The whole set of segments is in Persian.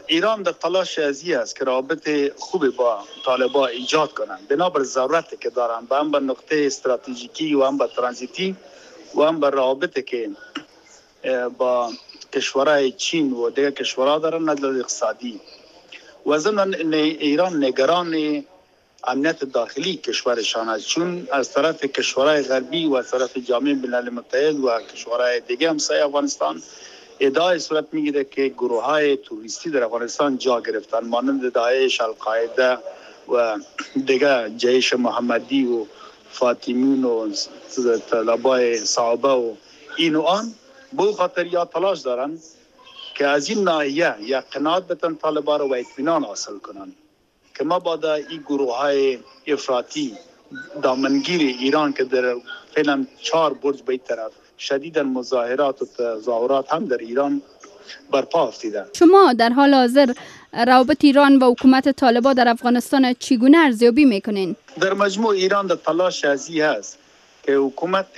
ایران در تلاش ازی است که رابطه خوب با طالبان ایجاد کنند بنابر ضرورتی که دارند هم به نقطه استراتژیکی و هم به ترانزیتی و هم به رابطه که با کشورهای چین و دیگر کشورها دارن نظر اقتصادی و ضمن ایران نگران امنیت داخلی کشورشان است، چون از طرف کشورهای غربی و از طرف جامعه ملل متحد و کشورهای دیگه همسایه افغانستان ادعای صورت میگیره که گروه های توریستی در افغانستان جا گرفتن مانند داعش، القاعده و دیگه جیش محمدی و فاطمیون و طلبای صحابه و این و آن. به خاطر یا تلاش دارن که از این ناحیه یا قناعت بتن طالبان رو و اطمینان حاصل کنن که ما بعد این گروه های افراطی دامنگیر ایران که در فعلا 4 برج به این طرف شدیداً مظاهرات و تظاهرات هم در ایران برپا افتیده. شما در حال حاضر روابط ایران و حکومت طالبان در افغانستان چگونه ارزیابی میکنین؟ در مجموع ایران در تلاش ازی هست که حکومت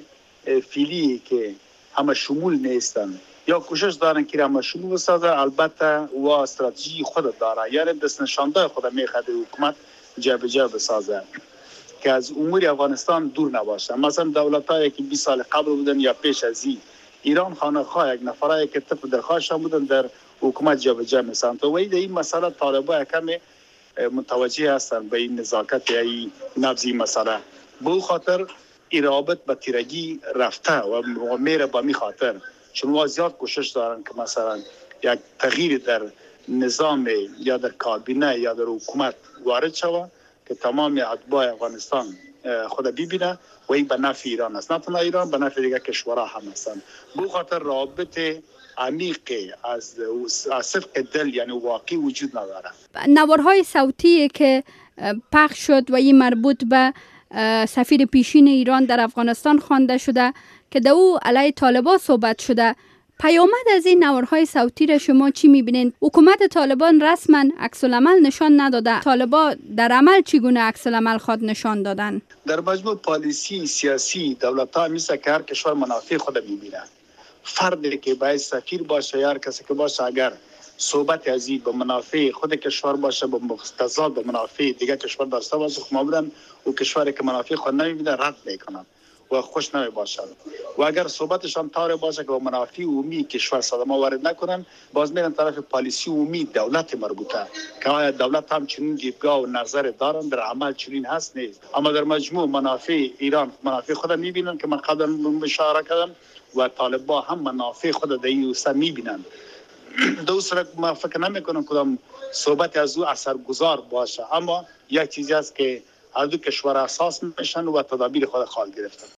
فعلی که همه شمول نیستن یا کوشش دارن که همه شمول بسازه، البته و استراتژی خود داره، یعنی دست نشانده خود میخواد حکومت جابجا بسازه که از امور افغانستان دور نباشه. مثلا دولتایی که 20 سال قبل بودن یا پیش از ایران خانه‌خواه یک نفرایی که طبق درخواست بودن در حکومت جابجا میشن. تو این مسئله طالبان کم متوجه هستن به این نزاکت یا این نبض این مسئله. به خاطر این رابط به تیرگی رفته و میره به می خاطر چون زیاد کوشش دارن که مثلا یک تغییر در نظام یا در کابینه یا در حکومت وارد شود که تمام اتباع افغانستان خود ببینه و این به نفع ایران است، نه تنها ایران، به نفع دیگر کشورها هم هستند. به خاطر رابطه عمیق از صدق دل یعنی واقعی وجود نداره. نوارهای صوتی که پخش شد و این مربوط به سفیر پیشین ایران در افغانستان خوانده شده که در او علیه طالبان صحبت شده، پیامد از این نوارهای صوتی را شما چی میبینید؟ حکومت طالبان رسما عکس العمل نشان نداده، طالبان در عمل چگونه عکس العمل خود نشان دادن؟ در مجموع پالیسی سیاسی دولت‌ها میشه که هر کشور منافع خود میبینه. فردی که باید سفیر باشه یا هر کسی که باشه اگر صحبت از این به منافع خود کشور باشه به مقتضا به منافع دیگه کشور داشته باشه، معمولا او کشوری که منافع خود نمیبینه رد میکنن و خوش نمی باشد و اگر صحبتشان طور باشه که با منافع عمومی کشور صدمه وارد نکنن، باز میرن طرف پالیسی عمومی دولت مربوطه که آیا دولت هم چنین دیدگاه و نظر دارن، در عمل چنین هست نیست. اما در مجموع منافع ایران منافع خود میبینن که من قبلا اشاره کردم و طالبان هم منافع خود در این حوزه میبینن. دوسرا ما فکر نمیکنم کدام صحبت از او اثرگذار باشه، اما یک چیزی است که هر دو کشور اساس میشن و تدابیر خود خواهد گرفتن.